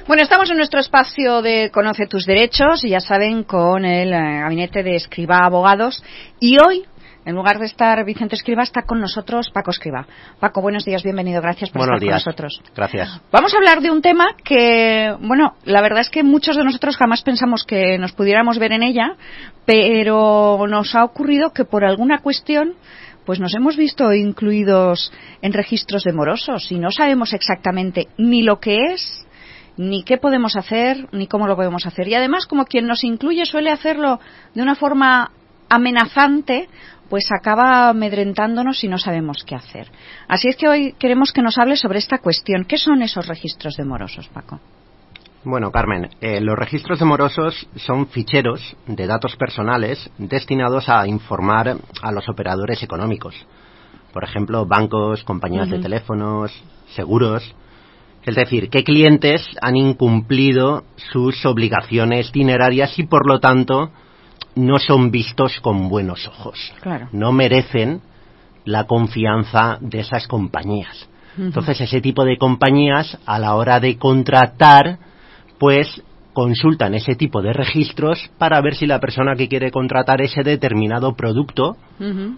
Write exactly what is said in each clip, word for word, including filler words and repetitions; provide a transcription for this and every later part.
Bueno, estamos en nuestro espacio de Conoce tus derechos, y ya saben, con el eh, gabinete de Escrivá Abogados. Y hoy, en lugar de estar Vicente Escrivá, está con nosotros Paco Escrivá. Paco, buenos días, bienvenido, gracias por buenos estar días. con nosotros. Gracias. Vamos a hablar de un tema que, bueno, la verdad es que muchos de nosotros jamás pensamos que nos pudiéramos ver en ella, pero nos ha ocurrido que por alguna cuestión pues nos hemos visto incluidos en registros de morosos y no sabemos exactamente ni lo que es, ni qué podemos hacer, ni cómo lo podemos hacer. Y además, como quien nos incluye suele hacerlo de una forma amenazante, pues acaba amedrentándonos y no sabemos qué hacer. Así es que hoy queremos que nos hable sobre esta cuestión. ¿Qué son esos registros de morosos, Paco? Bueno, Carmen, eh, los registros de morosos son ficheros de datos personales destinados a informar a los operadores económicos. Por ejemplo, bancos, compañías uh-huh. de teléfonos, seguros. Es decir, qué clientes han incumplido sus obligaciones dinerarias y, por lo tanto, no son vistos con buenos ojos. Claro. No merecen la confianza de esas compañías. Uh-huh. Entonces, ese tipo de compañías, a la hora de contratar, pues consultan ese tipo de registros para ver si la persona que quiere contratar ese determinado producto, uh-huh.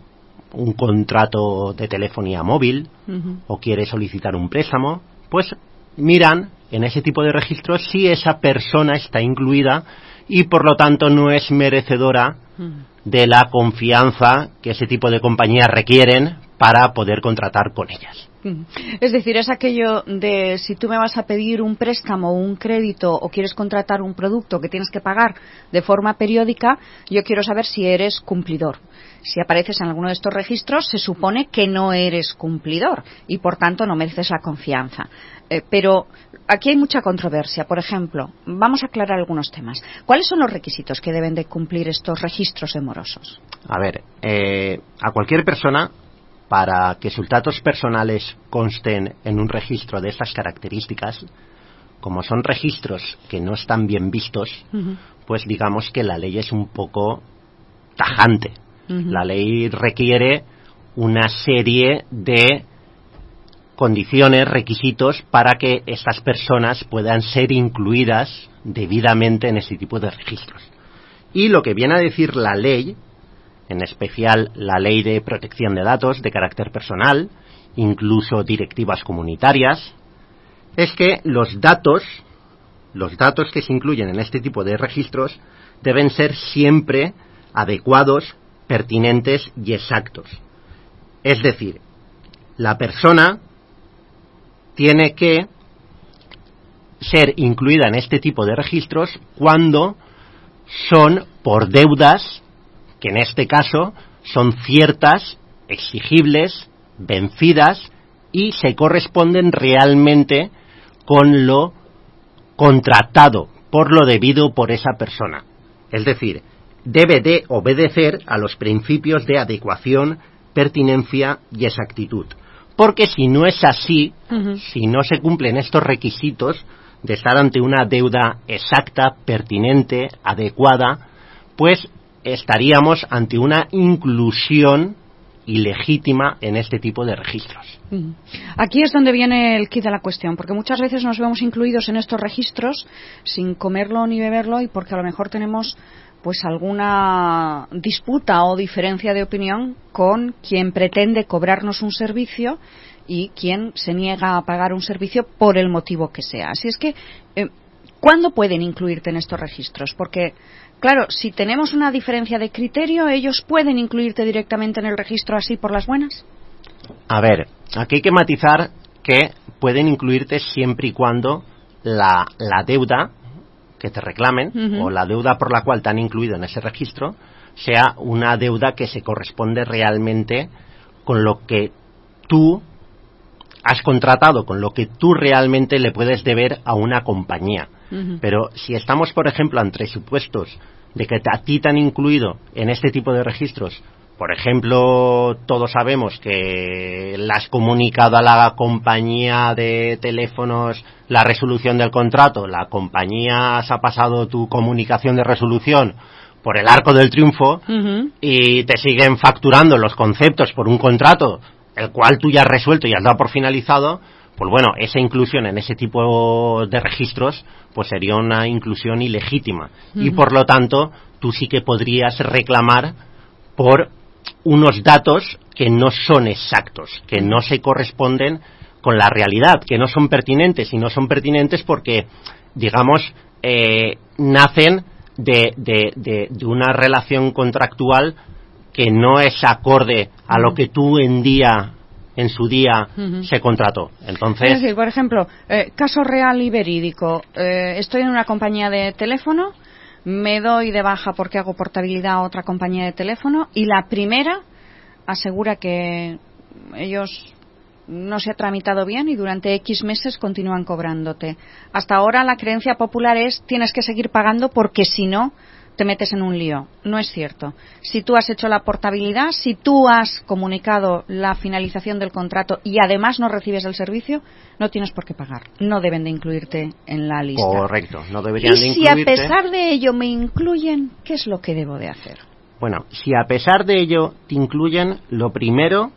un contrato de telefonía móvil, uh-huh. o quiere solicitar un préstamo, pues miran en ese tipo de registros si esa persona está incluida y por lo tanto no es merecedora uh-huh. de la confianza que ese tipo de compañías requieren para poder contratar con ellas. Es decir, es aquello de si tú me vas a pedir un préstamo o un crédito o quieres contratar un producto que tienes que pagar de forma periódica, yo quiero saber si eres cumplidor. Si apareces en alguno de estos registros, se supone que no eres cumplidor y, por tanto, no mereces la confianza. Eh, pero aquí hay mucha controversia. Por ejemplo, vamos a aclarar algunos temas. ¿Cuáles son los requisitos que deben de cumplir estos registros de morosos? A ver, eh, a cualquier persona, para que sus datos personales consten en un registro de estas características, como son registros que no están bien vistos, uh-huh. pues digamos que la ley es un poco tajante. Uh-huh. La ley requiere una serie de condiciones, requisitos para que estas personas puedan ser incluidas debidamente en este tipo de registros. Y lo que viene a decir la ley, en especial la Ley de Protección de Datos de carácter personal, incluso directivas comunitarias, es que los datos, los datos que se incluyen en este tipo de registros deben ser siempre adecuados, pertinentes y exactos. Es decir, la persona tiene que ser incluida en este tipo de registros cuando son por deudas que en este caso son ciertas, exigibles, vencidas y se corresponden realmente con lo contratado por lo debido por esa persona. Es decir, debe de obedecer a los principios de adecuación, pertinencia y exactitud. Porque si no es así, uh-huh. si no se cumplen estos requisitos de estar ante una deuda exacta, pertinente, adecuada, pues estaríamos ante una inclusión ilegítima en este tipo de registros. Aquí es donde viene el quid de la cuestión, porque muchas veces nos vemos incluidos en estos registros sin comerlo ni beberlo y porque a lo mejor tenemos pues alguna disputa o diferencia de opinión con quien pretende cobrarnos un servicio y quien se niega a pagar un servicio por el motivo que sea. Así es que, eh, ¿cuándo pueden incluirte en estos registros? Porque claro, si tenemos una diferencia de criterio, ¿ellos pueden incluirte directamente en el registro así por las buenas? A ver, aquí hay que matizar que pueden incluirte siempre y cuando la, la deuda que te reclamen uh-huh. o la deuda por la cual te han incluido en ese registro sea una deuda que se corresponde realmente con lo que tú has contratado, con lo que tú realmente le puedes deber a una compañía. Uh-huh. Pero si estamos, por ejemplo, ante supuestos de que a ti te han incluido en este tipo de registros, por ejemplo, todos sabemos que le has comunicado a la compañía de teléfonos la resolución del contrato, la compañía se ha pasado tu comunicación de resolución por el arco del triunfo uh-huh. y te siguen facturando los conceptos por un contrato el cual tú ya has resuelto y has dado por finalizado, pues bueno, esa inclusión en ese tipo de registros pues sería una inclusión ilegítima. Uh-huh. Y por lo tanto, tú sí que podrías reclamar por unos datos que no son exactos, que no se corresponden con la realidad, que no son pertinentes, y no son pertinentes porque, digamos, eh, nacen de, de, de, de una relación contractual que no es acorde a lo que tú en día en su día uh-huh. se contrató. Entonces, es decir, por ejemplo, eh, caso real y verídico, eh, estoy en una compañía de teléfono, me doy de baja porque hago portabilidad a otra compañía de teléfono, y la primera asegura que ellos no se ha tramitado bien y durante X meses continúan cobrándote. Hasta ahora la creencia popular es tienes que seguir pagando porque si no te metes en un lío. No es cierto. Si tú has hecho la portabilidad, si tú has comunicado la finalización del contrato y además no recibes el servicio, no tienes por qué pagar. No deben de incluirte en la lista. Correcto, no deberían de incluirte. Y si a pesar de ello me incluyen, ¿qué es lo que debo de hacer? Bueno, si a pesar de ello te incluyen, lo primero,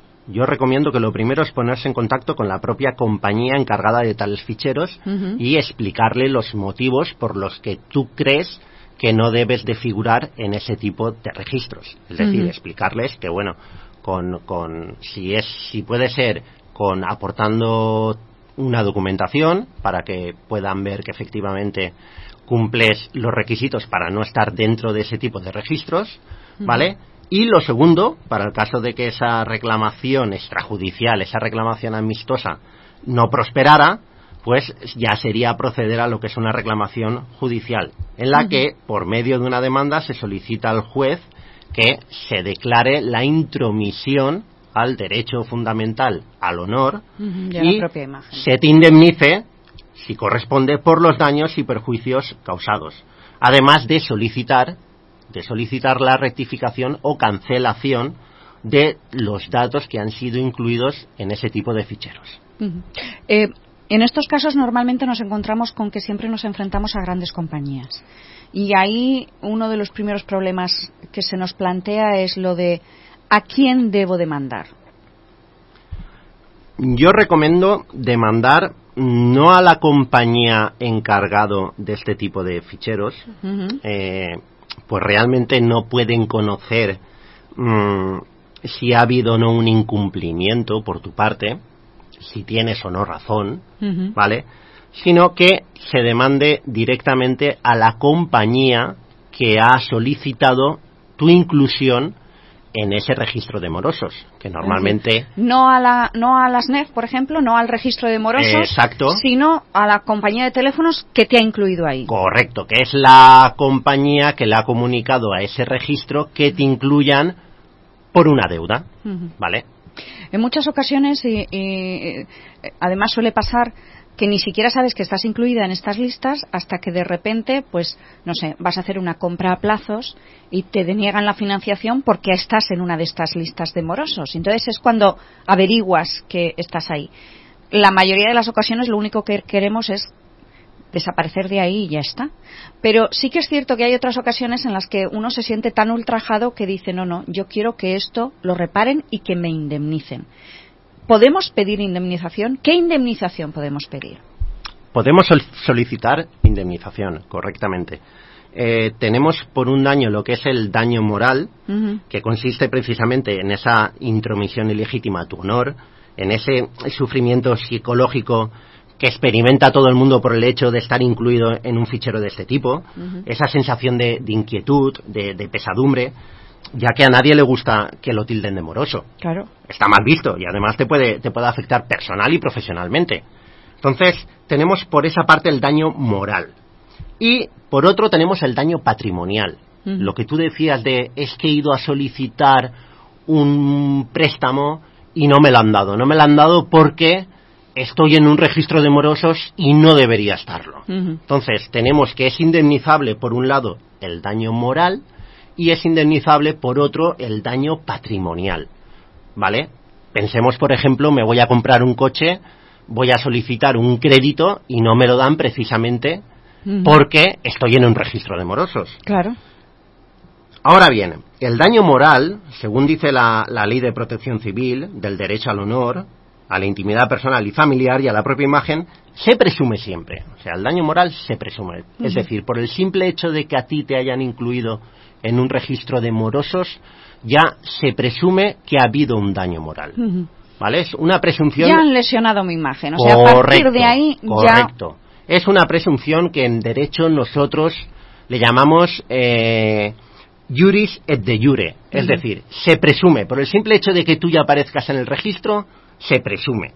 yo recomiendo que lo primero es ponerse en contacto con la propia compañía encargada de tales ficheros uh-huh. y explicarle los motivos por los que tú crees que no debes de figurar en ese tipo de registros. Es decir, uh-huh. explicarles que, bueno, con, con si es si puede ser con aportando una documentación para que puedan ver que efectivamente cumples los requisitos para no estar dentro de ese tipo de registros, ¿vale? Uh-huh. Y lo segundo, para el caso de que esa reclamación extrajudicial, esa reclamación amistosa no prosperara, pues ya sería proceder a lo que es una reclamación judicial, en la uh-huh. que, por medio de una demanda, se solicita al juez que se declare la intromisión al derecho fundamental al honor uh-huh. y, y la propia imagen. Se te indemnice, si corresponde, por los daños y perjuicios causados, además de solicitar, de solicitar la rectificación o cancelación de los datos que han sido incluidos en ese tipo de ficheros. Uh-huh. Eh, En estos casos normalmente nos encontramos con que siempre nos enfrentamos a grandes compañías. Y ahí uno de los primeros problemas que se nos plantea es lo de ¿a quién debo demandar? Yo recomiendo demandar no a la compañía encargado de este tipo de ficheros, uh-huh. eh, pues realmente no pueden conocer mmm, si ha habido o no un incumplimiento por tu parte, si tienes o no razón, uh-huh. ¿vale? Sino que se demande directamente a la compañía que ha solicitado tu inclusión en ese registro de morosos, que normalmente... No a la no a las N E F, por ejemplo, no al registro de morosos, eh, exacto. sino a la compañía de teléfonos que te ha incluido ahí. Correcto, que es la compañía que le ha comunicado a ese registro que te incluyan por una deuda, uh-huh. ¿vale? En muchas ocasiones, y, y, además suele pasar que ni siquiera sabes que estás incluida en estas listas hasta que de repente, pues, no sé, vas a hacer una compra a plazos y te deniegan la financiación porque estás en una de estas listas de morosos. Entonces es cuando averiguas que estás ahí. La mayoría de las ocasiones lo único que queremos es desaparecer de ahí y ya está. Pero sí que es cierto que hay otras ocasiones en las que uno se siente tan ultrajado que dice, no, no, yo quiero que esto lo reparen y que me indemnicen. ¿Podemos pedir indemnización? ¿Qué indemnización podemos pedir? Podemos sol- solicitar indemnización, correctamente. Eh, tenemos por un daño lo que es el daño moral, uh-huh. que consiste precisamente en esa intromisión ilegítima a tu honor, en ese sufrimiento psicológico que experimenta todo el mundo por el hecho de estar incluido en un fichero de este tipo, uh-huh. esa sensación de, de inquietud, de, de pesadumbre, ya que a nadie le gusta que lo tilden de moroso. Claro. Está mal visto y además te puede, te puede afectar personal y profesionalmente. Entonces, tenemos por esa parte el daño moral. Y por otro tenemos el daño patrimonial. Uh-huh. Lo que tú decías de es que he ido a solicitar un préstamo y no me lo han dado. No me lo han dado porque estoy en un registro de morosos y no debería estarlo. Uh-huh. Entonces, tenemos que es indemnizable por un lado el daño moral y es indemnizable por otro el daño patrimonial, ¿vale? Pensemos, por ejemplo, me voy a comprar un coche, voy a solicitar un crédito y no me lo dan precisamente uh-huh. porque estoy en un registro de morosos. Claro. Ahora bien, el daño moral, según dice la, la Ley de Protección Civil del derecho al honor, a la intimidad personal y familiar y a la propia imagen, se presume siempre. O sea, el daño moral se presume. Uh-huh. Es decir, por el simple hecho de que a ti te hayan incluido en un registro de morosos, ya se presume que ha habido un daño moral. Uh-huh. ¿Vale? Es una presunción... Ya han lesionado mi imagen. O sea, correcto, a partir de ahí ya... Correcto. Es una presunción que en derecho nosotros le llamamos eh, juris et de jure. Uh-huh. Es decir, se presume. Por el simple hecho de que tú ya aparezcas en el registro, se presume.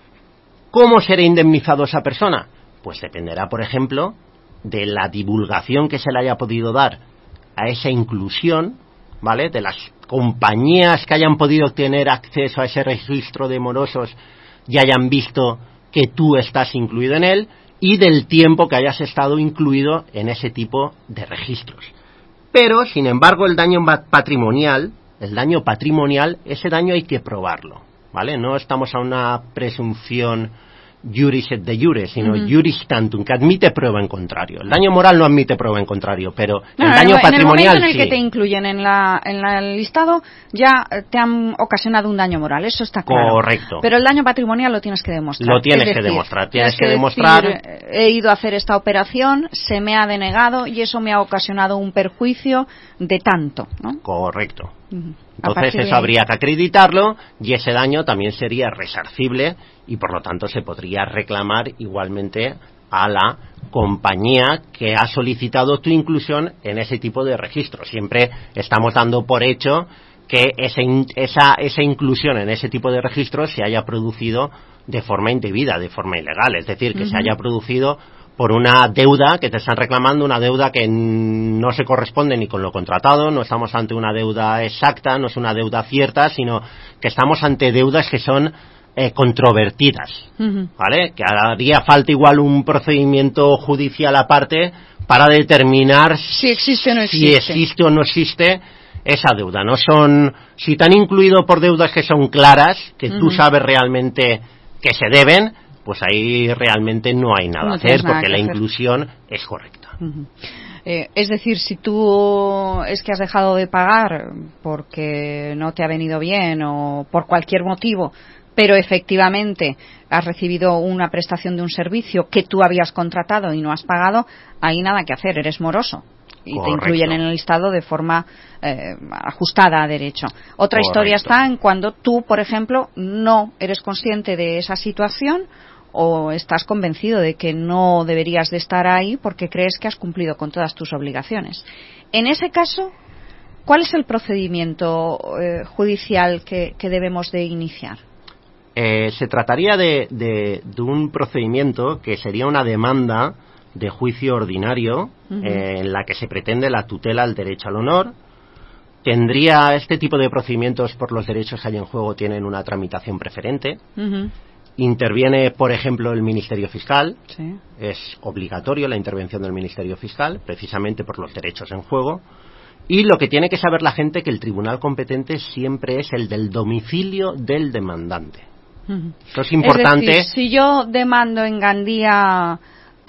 ¿Cómo será indemnizado esa persona? Pues dependerá, por ejemplo, de la divulgación que se le haya podido dar a esa inclusión, ¿vale? De las compañías que hayan podido tener acceso a ese registro de morosos y hayan visto que tú estás incluido en él, y del tiempo que hayas estado incluido en ese tipo de registros. Pero, sin embargo, el daño patrimonial, el daño patrimonial, ese daño hay que probarlo, ¿vale? No estamos a una presunción juris et de jure, sino uh-huh. juris tantum, que admite prueba en contrario. El daño moral no admite prueba en contrario, pero no, el daño en patrimonial en el momento en el sí. que te incluyen en la en la, el listado, ya te han ocasionado un daño moral, eso está claro. Correcto. Pero el daño patrimonial lo tienes que demostrar. Lo tienes es decir, que demostrar, tienes que, que demostrar... Decir, he ido a hacer esta operación, se me ha denegado y eso me ha ocasionado un perjuicio de tanto, ¿no? Correcto. Uh-huh. Entonces eso habría que acreditarlo y ese daño también sería resarcible y por lo tanto se podría reclamar igualmente a la compañía que ha solicitado tu inclusión en ese tipo de registro. Siempre estamos dando por hecho que ese, esa, esa inclusión en ese tipo de registros se haya producido de forma indebida, de forma ilegal, es decir, que uh-huh. se haya producido por una deuda que te están reclamando, una deuda que no se corresponde ni con lo contratado, no estamos ante una deuda exacta, no es una deuda cierta, sino que estamos ante deudas que son eh, controvertidas, uh-huh. ¿vale? Que haría falta igual un procedimiento judicial aparte para determinar si existe o no existe, si existe o no existe esa deuda. No son, si te han incluido por deudas que son claras, que uh-huh. tú sabes realmente que se deben, pues ahí realmente no hay nada no a hacer nada porque la hacer. inclusión es correcta. Uh-huh. Eh, es decir, si tú es que has dejado de pagar porque no te ha venido bien o por cualquier motivo, pero efectivamente has recibido una prestación de un servicio que tú habías contratado y no has pagado, ahí nada que hacer, eres moroso. Y correcto. Te incluyen en el listado de forma eh, ajustada a derecho. Otra correcto. Historia está en cuando tú, por ejemplo, no eres consciente de esa situación o estás convencido de que no deberías de estar ahí porque crees que has cumplido con todas tus obligaciones. En ese caso, ¿cuál es el procedimiento eh, judicial que, que debemos de iniciar? Eh, se trataría de, de, de un procedimiento que sería una demanda de juicio ordinario uh-huh. eh, en la que se pretende la tutela al derecho al honor. Tendría este tipo de procedimientos por los derechos que hay en juego tienen una tramitación preferente. Uh-huh. Interviene, por ejemplo, el Ministerio Fiscal. Sí. Es obligatorio la intervención del Ministerio Fiscal, precisamente por los derechos en juego. Y lo que tiene que saber la gente que el tribunal competente siempre es el del domicilio del demandante. Uh-huh. Eso es importante. Es decir, si yo demando en Gandía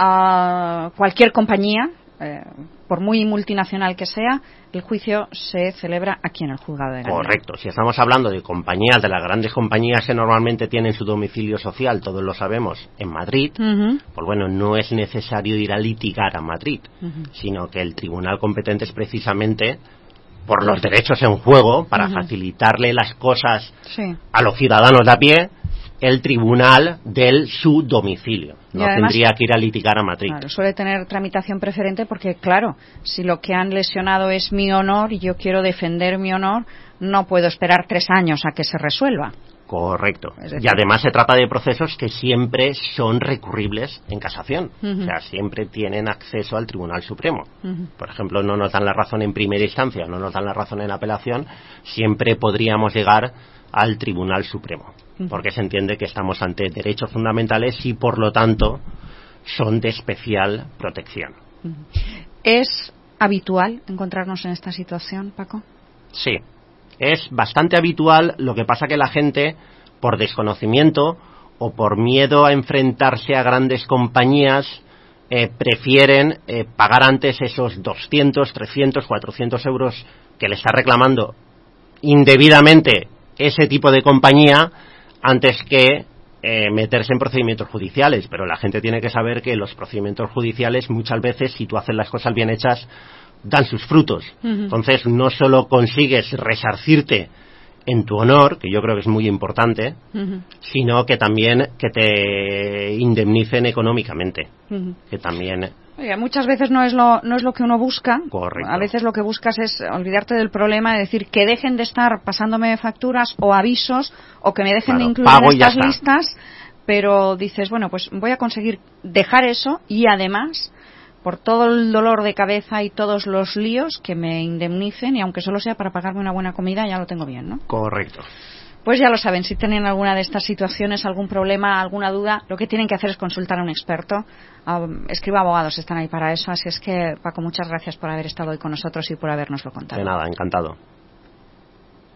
a cualquier compañía, eh, por muy multinacional que sea, el juicio se celebra aquí en el juzgado de Gandía. Correcto. Si estamos hablando de compañías, de las grandes compañías que normalmente tienen su domicilio social, todos lo sabemos, en Madrid, uh-huh. pues bueno, no es necesario ir a litigar a Madrid, uh-huh. sino que el tribunal competente es precisamente por los derechos en juego, para uh-huh. facilitarle las cosas sí. a los ciudadanos de a pie, el tribunal del su domicilio. No además, tendría que ir a litigar a Madrid. Claro, suele tener tramitación preferente porque, claro, si lo que han lesionado es mi honor y yo quiero defender mi honor, no puedo esperar tres años a que se resuelva. Correcto. Decir, y además se trata de procesos que siempre son recurribles en casación. Uh-huh. O sea, siempre tienen acceso al Tribunal Supremo. Uh-huh. Por ejemplo, no nos dan la razón en primera instancia, no nos dan la razón en apelación, siempre podríamos llegar al Tribunal Supremo. Uh-huh. Porque se entiende que estamos ante derechos fundamentales y, por lo tanto, son de especial protección. Uh-huh. ¿Es habitual encontrarnos en esta situación, Paco? Sí. Es bastante habitual, lo que pasa que la gente, por desconocimiento o por miedo a enfrentarse a grandes compañías, eh, prefieren eh, pagar antes esos doscientos, trescientos, cuatrocientos euros que le está reclamando indebidamente ese tipo de compañía antes que eh, meterse en procedimientos judiciales. Pero la gente tiene que saber que los procedimientos judiciales muchas veces, si tú haces las cosas bien hechas, dan sus frutos. Uh-huh. Entonces no solo consigues resarcirte en tu honor, que yo creo que es muy importante, uh-huh. sino que también que te indemnicen económicamente, uh-huh. que también... Oye, muchas veces no es lo no es lo que uno busca. Correcto. A veces lo que buscas es olvidarte del problema, de decir que dejen de estar pasándome facturas o avisos, o que me dejen claro, de incluir en estas listas, pero dices, bueno, pues voy a conseguir dejar eso y además, por todo el dolor de cabeza y todos los líos, que me indemnicen, y aunque solo sea para pagarme una buena comida, ya lo tengo bien, ¿no? Correcto. Pues ya lo saben, si tienen alguna de estas situaciones, algún problema, alguna duda, lo que tienen que hacer es consultar a un experto. Um, Escriba Abogados están ahí para eso, así es que, Paco, muchas gracias por haber estado hoy con nosotros y por habérnoslo contado. De nada, encantado.